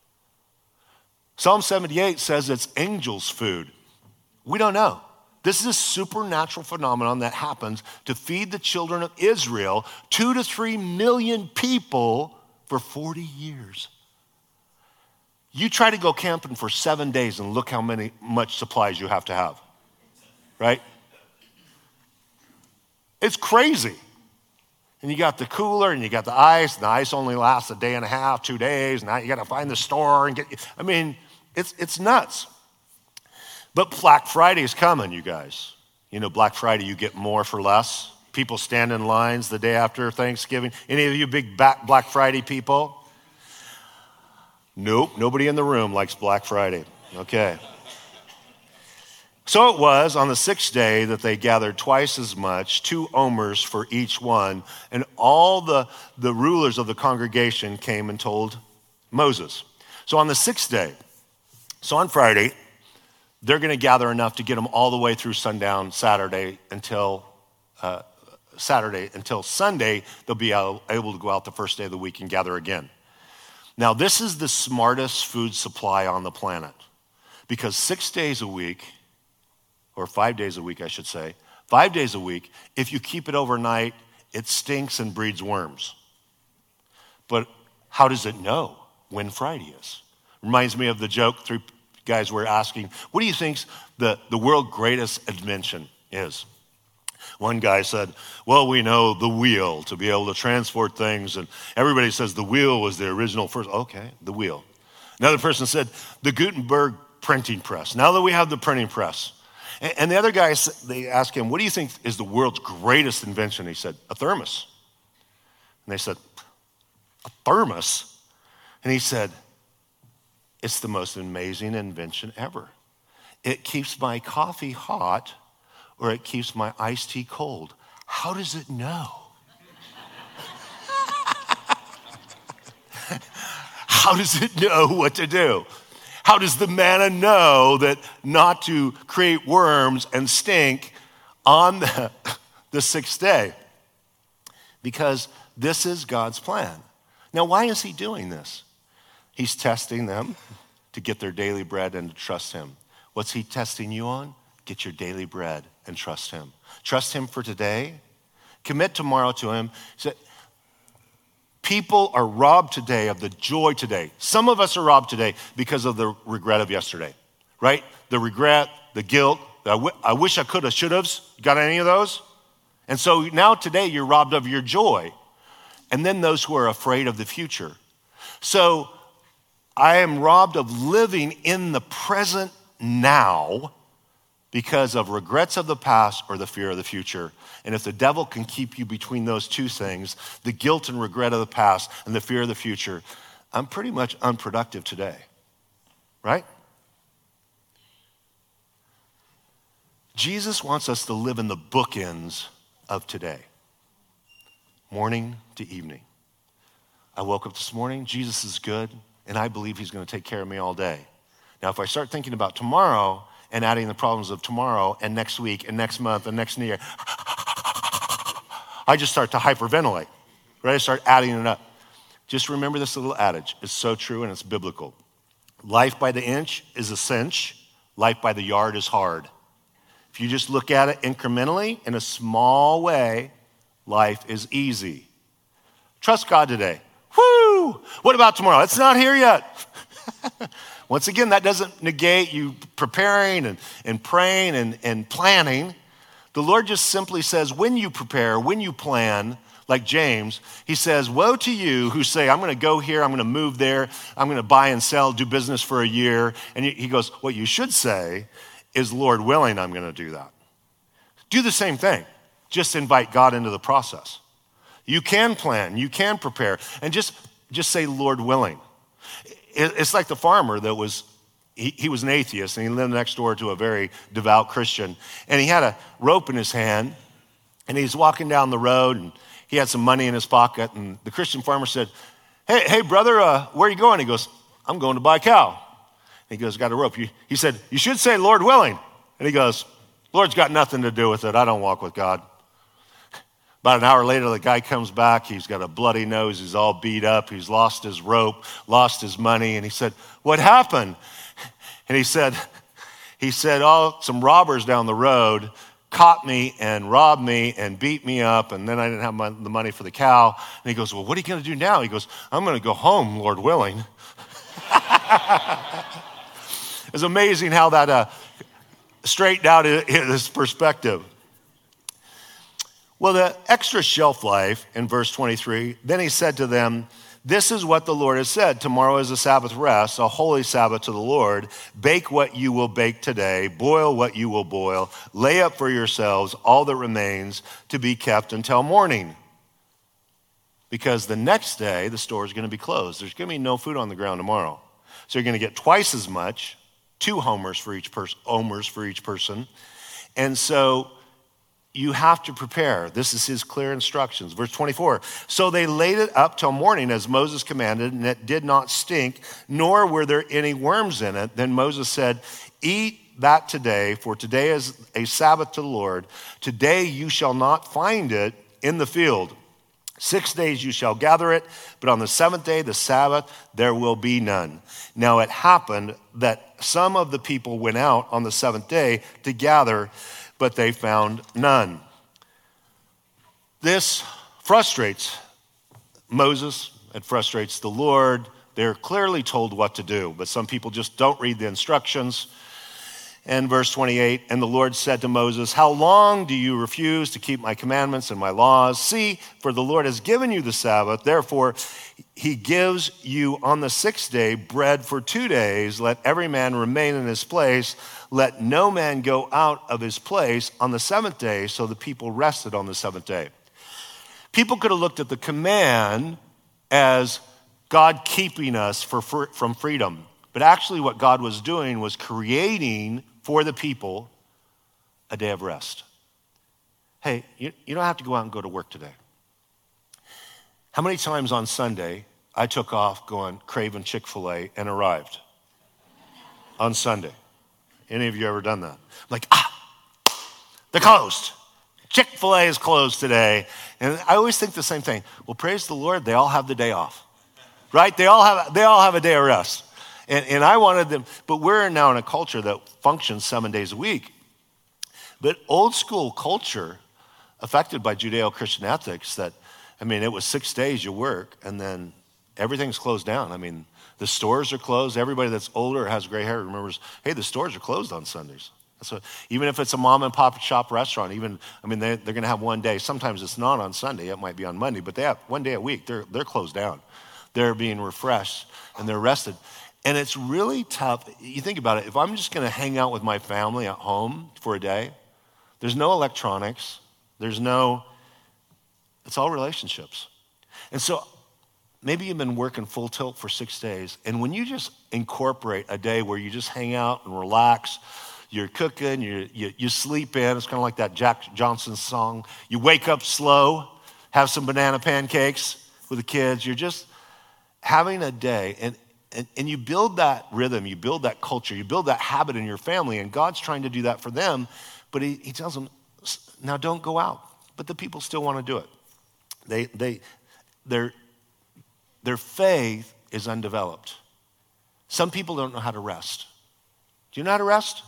Psalm seventy-eight says it's angels' food. We don't know. This is a supernatural phenomenon that happens to feed the children of Israel, two to three million people for forty years. You try to go camping for seven days and look how many much supplies you have to have. Right? It's crazy. And you got the cooler and you got the ice, and the ice only lasts a day and a half, two days. Now you got to find the store and get, I mean, it's it's nuts. But Black Friday is coming, you guys. You know, Black Friday, you get more for less. People stand in lines the day after Thanksgiving. Any of you big Black Friday people? Nope, nobody in the room likes Black Friday. Okay. So it was on the sixth day that they gathered twice as much, two omers for each one, and all the, the rulers of the congregation came and told Moses. So on the sixth day, so on Friday, they're going to gather enough to get them all the way through sundown Saturday until uh, Saturday until Sunday. They'll be able to go out the first day of the week and gather again. Now, this is the smartest food supply on the planet because six days a week, or five days a week, I should say, five days a week, if you keep it overnight, it stinks and breeds worms. But how does it know when Friday is? Reminds me of the joke three guys were asking, what do you think the, the world's greatest invention is? One guy said, well, we know the wheel to be able to transport things. And everybody says the wheel was the original first. Okay, the wheel. Another person said, the Gutenberg printing press. Now that we have the printing press. And, and the other guy, they asked him, what do you think is the world's greatest invention? He said, a thermos. And they said, a thermos? And he said, it's the most amazing invention ever. It keeps my coffee hot or it keeps my iced tea cold. How does it know? How does it know what to do? How does the manna know that not to create worms and stink on the, the sixth day? Because this is God's plan. Now, why is he doing this? He's testing them to get their daily bread and to trust him. What's he testing you on? Get your daily bread and trust him. Trust him for today. Commit tomorrow to him. So, people are robbed today of the joy today. Some of us are robbed today because of the regret of yesterday, right? The regret, the guilt, the I, w- I wish I could have, should have. Got any of those? And so now today you're robbed of your joy. And then those who are afraid of the future. So I am robbed of living in the present now because of regrets of the past or the fear of the future. And if the devil can keep you between those two things, the guilt and regret of the past and the fear of the future, I'm pretty much unproductive today, right? Jesus wants us to live in the bookends of today, morning to evening. I woke up this morning, Jesus is good, and I believe he's going to take care of me all day. Now, if I start thinking about tomorrow and adding the problems of tomorrow and next week and next month and next year, I just start to hyperventilate, right? I start adding it up. Just remember this little adage. It's so true and it's biblical. Life by the inch is a cinch. Life by the yard is hard. If you just look at it incrementally in a small way, life is easy. Trust God today. Woo! What about tomorrow? It's not here yet. Once again, that doesn't negate you preparing and, and praying and, and planning. The Lord just simply says, when you prepare, when you plan, like James, he says, woe to you who say, I'm going to go here, I'm going to move there, I'm going to buy and sell, do business for a year. And he goes, what you should say is, Lord willing, I'm going to do that. Do the same thing. Just invite God into the process. You can plan, you can prepare, and just, just say, Lord willing. It's like the farmer that was, he, he was an atheist, and he lived next door to a very devout Christian. And he had a rope in his hand, and he's walking down the road, and he had some money in his pocket. And the Christian farmer said, hey, hey brother, uh, where are you going? He goes, I'm going to buy a cow. And he goes, got a rope. He said, you should say, Lord willing. And he goes, Lord's got nothing to do with it. I don't walk with God. About an hour later, the guy comes back. He's got a bloody nose. He's all beat up. He's lost his rope, lost his money. And he said, what happened? And he said, he said, oh, some robbers down the road caught me and robbed me and beat me up. And then I didn't have my, the money for the cow. And he goes, well, what are you going to do now? He goes, I'm going to go home, Lord willing. It's amazing how that uh, straightened out his perspective. Well, the extra shelf life in verse twenty-three, then he said to them, this is what the Lord has said. Tomorrow is a Sabbath rest, a holy Sabbath to the Lord. Bake what you will bake today. Boil what you will boil. Lay up for yourselves all that remains to be kept until morning. Because the next day, the store is going to be closed. There's going to be no food on the ground tomorrow. So you're going to get twice as much, two homers for each person, omers for each person. And so you have to prepare. This is his clear instructions. Verse twenty-four, so they laid it up till morning as Moses commanded, and it did not stink, nor were there any worms in it. Then Moses said, eat that today, for today is a Sabbath to the Lord. Today you shall not find it in the field. Six days you shall gather it, but on the seventh day, the Sabbath, there will be none. Now it happened that some of the people went out on the seventh day to gather, but they found none. This frustrates Moses. It frustrates the Lord. They're clearly told what to do, but some people just don't read the instructions. And verse twenty-eight, and the Lord said to Moses, how long do you refuse to keep my commandments and my laws? See, for the Lord has given you the Sabbath. Therefore, he gives you on the sixth day bread for two days. Let every man remain in his place. Let no man go out of his place on the seventh day. So the people rested on the seventh day. People could have looked at the command as God keeping us for, for, from freedom. But actually what God was doing was creating for the people a day of rest. hey, you, you don't have to go out and go to work today. How many times on Sunday I took off going craving Chick-fil-A and arrived on Sunday? Any of you ever done that? Like, ah, they're closed. Chick-fil-A is closed today. And I always think the same thing. Well, praise the Lord, they all have the day off, right? They all have, they all have a day of rest. And, and I wanted them, but we're now in a culture that functions seven days a week. But old school culture, affected by Judeo-Christian ethics, that, I mean, it was six days you work and then everything's closed down. I mean, the stores are closed. Everybody that's older or has gray hair remembers, hey, the stores are closed on Sundays. So even if it's a mom and pop shop restaurant, even, I mean, they, they're going to have one day. Sometimes it's not on Sunday. It might be on Monday, but they have one day a week. They're, they're closed down. They're being refreshed and they're rested. And it's really tough. You think about it. If I'm just going to hang out with my family at home for a day, there's no electronics. There's no, it's all relationships. And so maybe you've been working full tilt for six days. And when you just incorporate a day where you just hang out and relax, you're cooking, you, you, you sleep in. It's kind of like that Jack Johnson song. You wake up slow, have some banana pancakes with the kids. You're just having a day. And, and, and you build that rhythm. You build that culture. You build that habit in your family. And God's trying to do that for them. But he, he tells them, now don't go out. But the people still want to do it. They, they, their, their faith is undeveloped. Some people don't know how to rest. Do you know how to rest?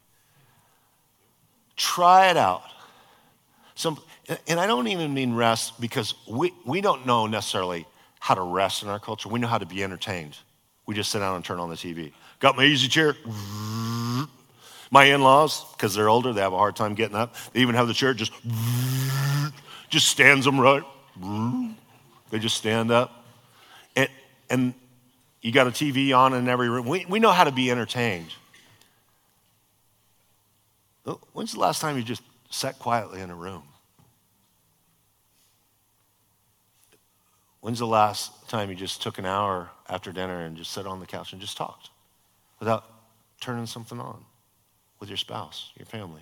Try it out. Some, and I don't even mean rest because we, we don't know necessarily how to rest in our culture. We know how to be entertained. We just sit down and turn on the T V. Got my easy chair. My in-laws, because they're older, they have a hard time getting up. They even have the chair just, just stands them right. They just stand up. And, and you got a T V on in every room. We, we know how to be entertained. When's the last time you just sat quietly in a room? When's the last time you just took an hour after dinner and just sat on the couch and just talked without turning something on with your spouse, your family?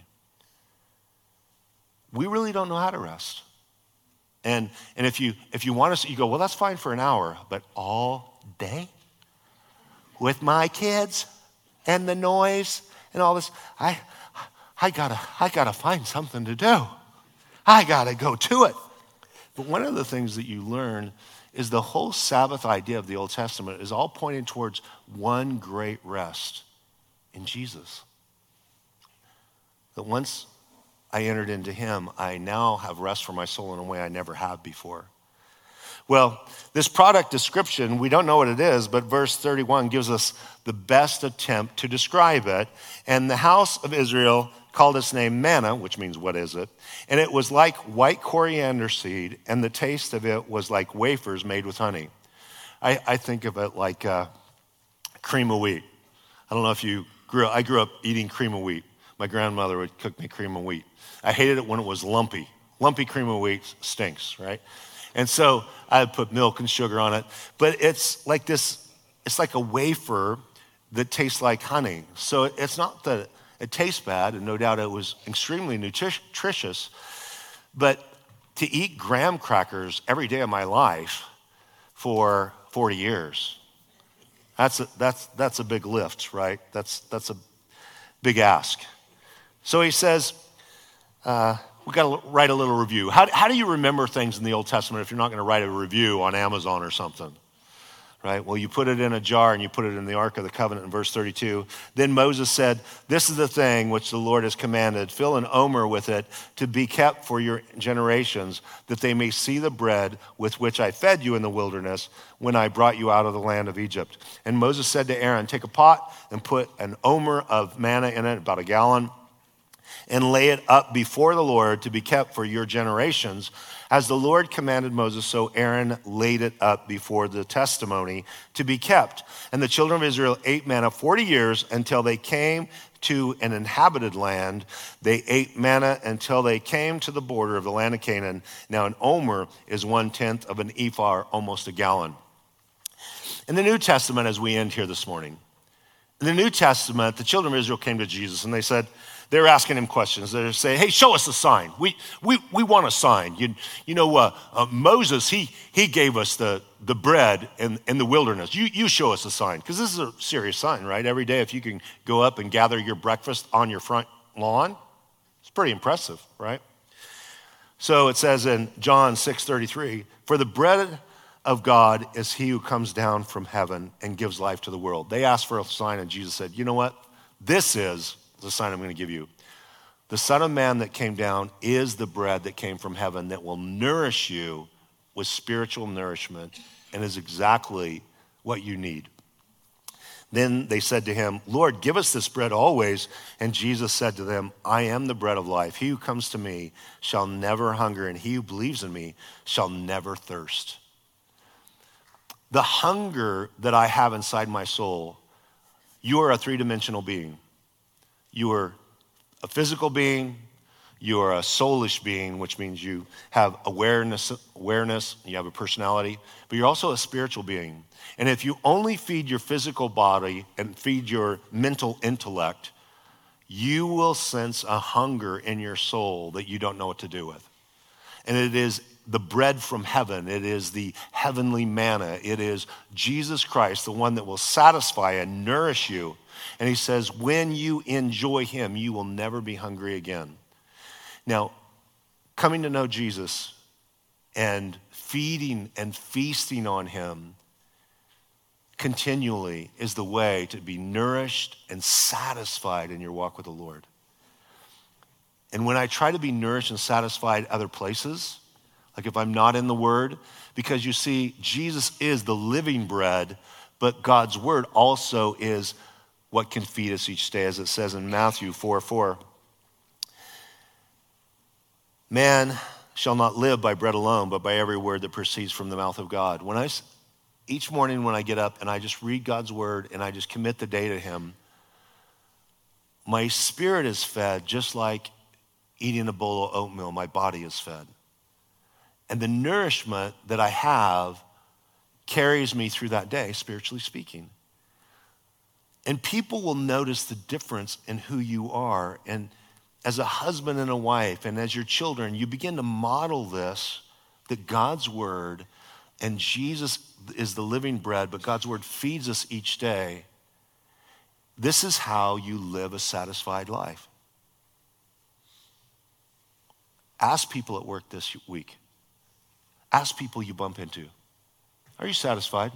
We really don't know how to rest. And, and if you if you want us, you go, well, that's fine for an hour, but all day with my kids and the noise and all this, I... I gotta, I gotta find something to do. I gotta go to it. But one of the things that you learn is the whole Sabbath idea of the Old Testament is all pointing towards one great rest in Jesus. That once I entered into him, I now have rest for my soul in a way I never have before. Well, this product description, we don't know what it is, but verse thirty-one gives us the best attempt to describe it. And the house of Israel called its name manna, which means what is it? And it was like white coriander seed, and the taste of it was like wafers made with honey. I, I think of it like uh, cream of wheat. I don't know if you grew up, I grew up eating cream of wheat. My grandmother would cook me cream of wheat. I hated it when it was lumpy. Lumpy cream of wheat stinks, right? And so I would put milk and sugar on it. But it's like this, it's like a wafer that tastes like honey. So it's not that it tastes bad, and no doubt it was extremely nutritious, but to eat graham crackers every day of my life for forty years, that's a, that's, that's a big lift, right? That's, that's a big ask. So he says, uh, we got to write a little review. How, how do you remember things in the Old Testament if you're not going to write a review on Amazon or something? Right? Well, you put it in a jar and you put it in the Ark of the Covenant in verse thirty-two. Then Moses said, this is the thing which the Lord has commanded. Fill an omer with it to be kept for your generations, that they may see the bread with which I fed you in the wilderness when I brought you out of the land of Egypt. And Moses said to Aaron, take a pot and put an omer of manna in it, about a gallon, and lay it up before the Lord to be kept for your generations. As the Lord commanded Moses, so Aaron laid it up before the testimony to be kept. And the children of Israel ate manna forty years until they came to an inhabited land. They ate manna until they came to the border of the land of Canaan. Now an omer is one-tenth of an ephah, almost a gallon. In the New Testament, as we end here this morning, in the New Testament, the children of Israel came to Jesus and they said, they're asking him questions. They're saying, hey, show us a sign. We we we want a sign. You, you know, uh, uh, Moses, he he gave us the, the bread in, in the wilderness. You, you show us a sign, because this is a serious sign, right? Every day, if you can go up and gather your breakfast on your front lawn, it's pretty impressive, right? So it says in John six thirty-three, for the bread of God is he who comes down from heaven and gives life to the world. They asked for a sign, and Jesus said, you know what? This is the sign I'm going to give you. The Son of Man that came down is the bread that came from heaven that will nourish you with spiritual nourishment and is exactly what you need. Then they said to him, Lord, give us this bread always. And Jesus said to them, I am the bread of life. He who comes to me shall never hunger, and he who believes in me shall never thirst. The hunger that I have inside my soul, you are a three-dimensional being. You are a physical being, you are a soulish being, which means you have awareness, awareness, you have a personality, but you're also a spiritual being. And if you only feed your physical body and feed your mental intellect, you will sense a hunger in your soul that you don't know what to do with. And it is the bread from heaven. It is the heavenly manna. It is Jesus Christ, the one that will satisfy and nourish you. And he says, when you enjoy him, you will never be hungry again. Now, coming to know Jesus and feeding and feasting on him continually is the way to be nourished and satisfied in your walk with the Lord. And when I try to be nourished and satisfied other places, like if I'm not in the Word, because you see, Jesus is the living bread, but God's Word also is what can feed us each day, as it says in Matthew four four. Man shall not live by bread alone, but by every word that proceeds from the mouth of God. When I, each morning when I get up and I just read God's Word and I just commit the day to him, my spirit is fed just like eating a bowl of oatmeal, my body is fed. And the nourishment that I have carries me through that day, spiritually speaking. And people will notice the difference in who you are. And as a husband and a wife, and as your children, you begin to model this, that God's Word and Jesus is the living bread, but God's Word feeds us each day. This is how you live a satisfied life. Ask people at work this week. Ask people you bump into, are you satisfied?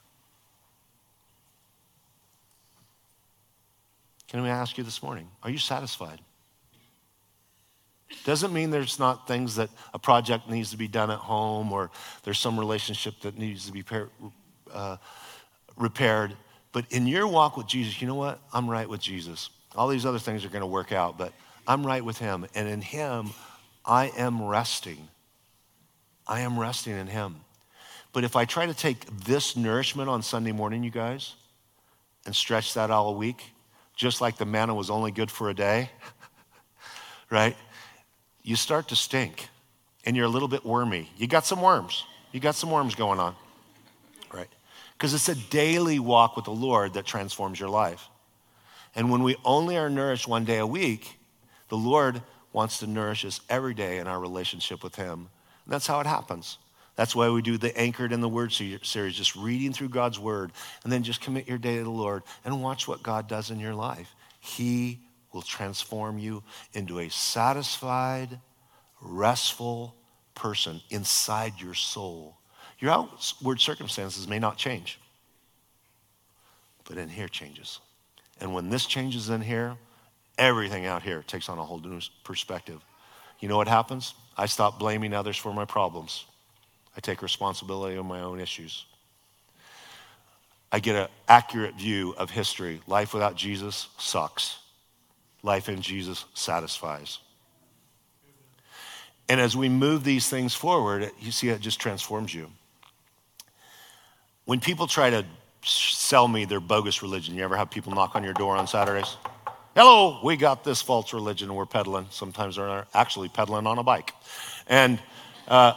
Can I ask you this morning, are you satisfied? Doesn't mean there's not things that a project needs to be done at home, or there's some relationship that needs to be uh, repaired. But in your walk with Jesus, you know what? I'm right with Jesus. All these other things are going to work out, but I'm right with him. And in him, I am resting. I am resting in him. But if I try to take this nourishment on Sunday morning, you guys, and stretch that all week, just like the manna was only good for a day, right? You start to stink, and you're a little bit wormy. You got some worms. You got some worms going on, right? Because it's a daily walk with the Lord that transforms your life. And when we only are nourished one day a week, the Lord wants to nourish us every day in our relationship with him. And that's how it happens. That's why we do the Anchored in the Word series, just reading through God's Word, and then just commit your day to the Lord and watch what God does in your life. He will transform you into a satisfied, restful person inside your soul. Your outward circumstances may not change, but in here changes. And when this changes in here, everything out here takes on a whole new perspective. You know what happens? I stop blaming others for my problems. I take responsibility of my own issues. I get an accurate view of history. Life without Jesus sucks. Life in Jesus satisfies. And as we move these things forward, you see it just transforms you. When people try to sell me their bogus religion, you ever have people knock on your door on Saturdays? Hello, we got this false religion and we're peddling. Sometimes they're actually peddling on a bike. And uh,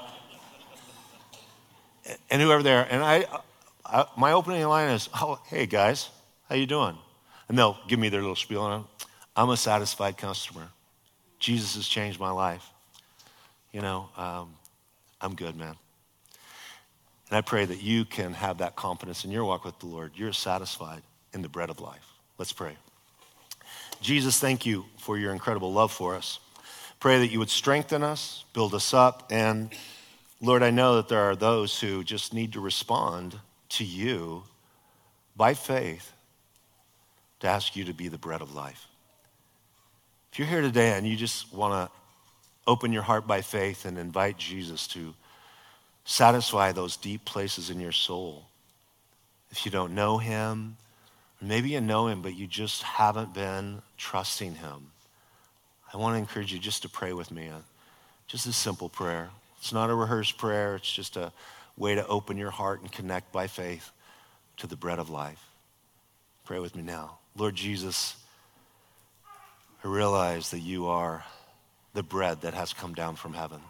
and whoever there, and I, I, my opening line is, oh, hey guys, how you doing? And they'll give me their little spiel on, I'm a satisfied customer. Jesus has changed my life. You know, um, I'm good, man. And I pray that you can have that confidence in your walk with the Lord. You're satisfied in the bread of life. Let's pray. Jesus, thank you for your incredible love for us. Pray that you would strengthen us, build us up, and Lord, I know that there are those who just need to respond to you by faith to ask you to be the bread of life. If you're here today and you just want to open your heart by faith and invite Jesus to satisfy those deep places in your soul, if you don't know him, maybe you know him, but you just haven't been trusting him, I want to encourage you just to pray with me. Just a simple prayer. It's not a rehearsed prayer. It's just a way to open your heart and connect by faith to the bread of life. Pray with me now. Lord Jesus, I realize that you are the bread that has come down from heaven.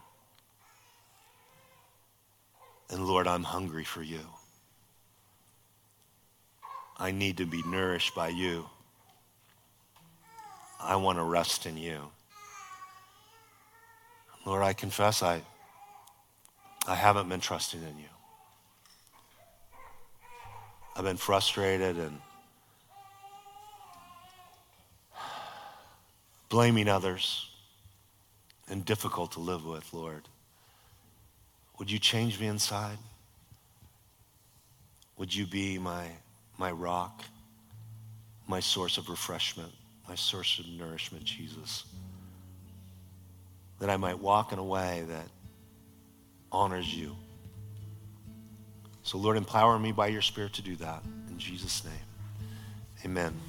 And Lord, I'm hungry for you. I need to be nourished by you. I want to rest in you. Lord, I confess I, I haven't been trusting in you. I've been frustrated and blaming others and difficult to live with, Lord. Would you change me inside? Would you be my, my rock, my source of refreshment, my source of nourishment, Jesus? That I might walk in a way that honors you. So Lord, empower me by your Spirit to do that. In Jesus' name, amen.